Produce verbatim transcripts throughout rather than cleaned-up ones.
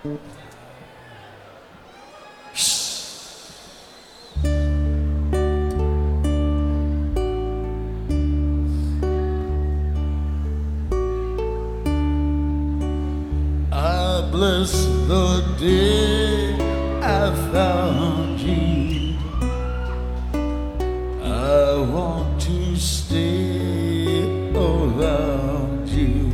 I bless the day I found you. I want to stay around you,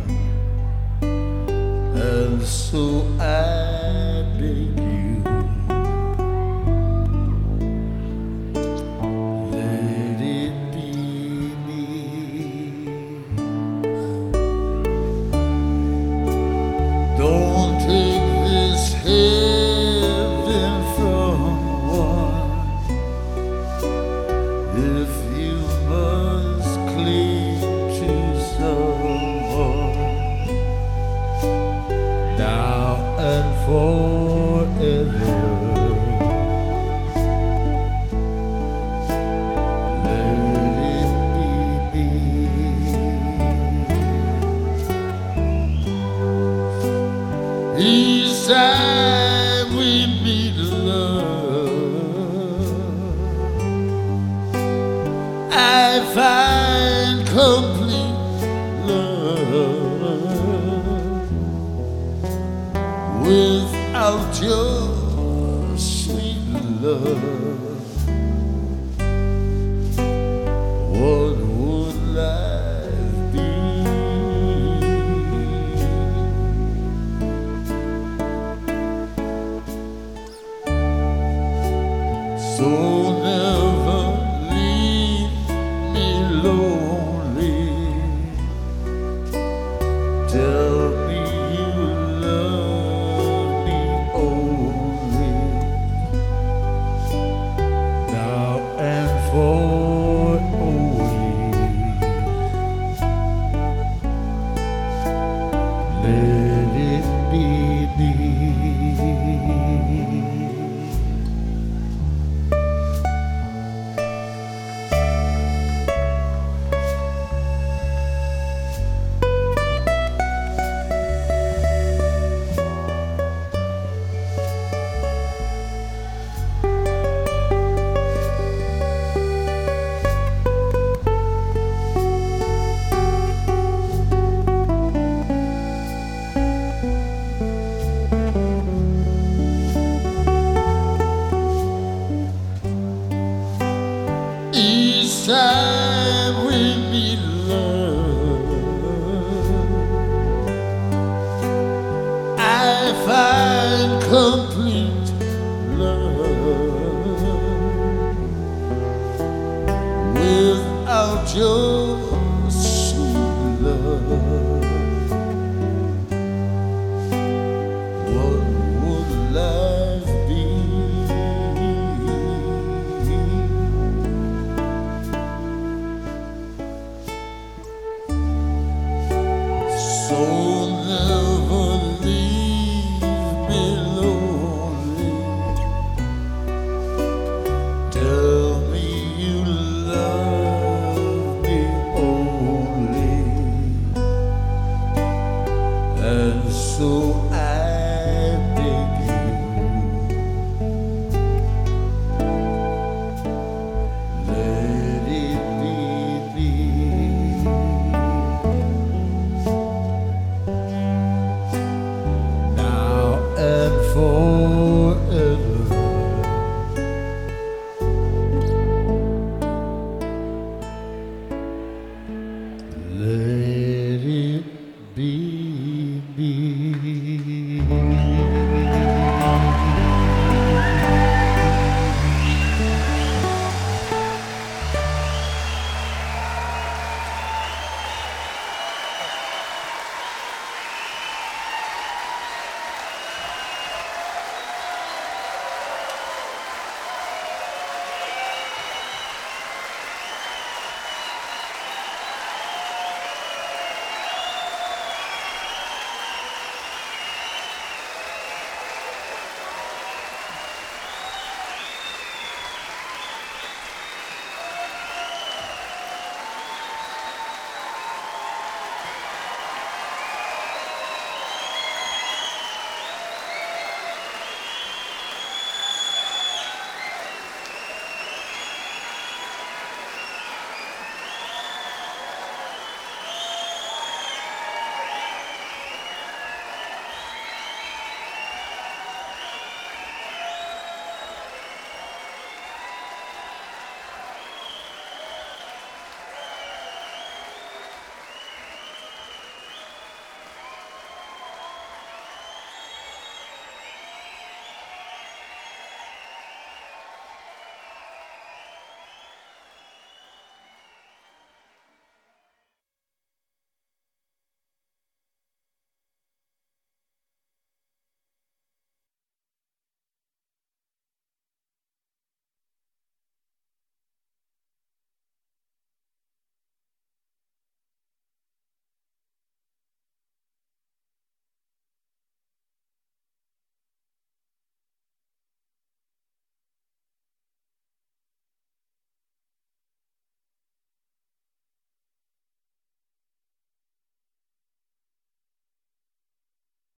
and so I beg you, let it be me. Don't take this heaven from one. If you must cling to someone, now and forever, let it be me. Each time we meet, love, I find complete love. Without your sweet love, what would life be? So never leave me lonely. Tell me you love me only, now and for always. Let it be me. Each time we meet, love, I find complete love. Without your sweet love, what would life be? So never leave me lonely. Tell me you love me only, and so I beg you, let it be me. Now and forever, let it be.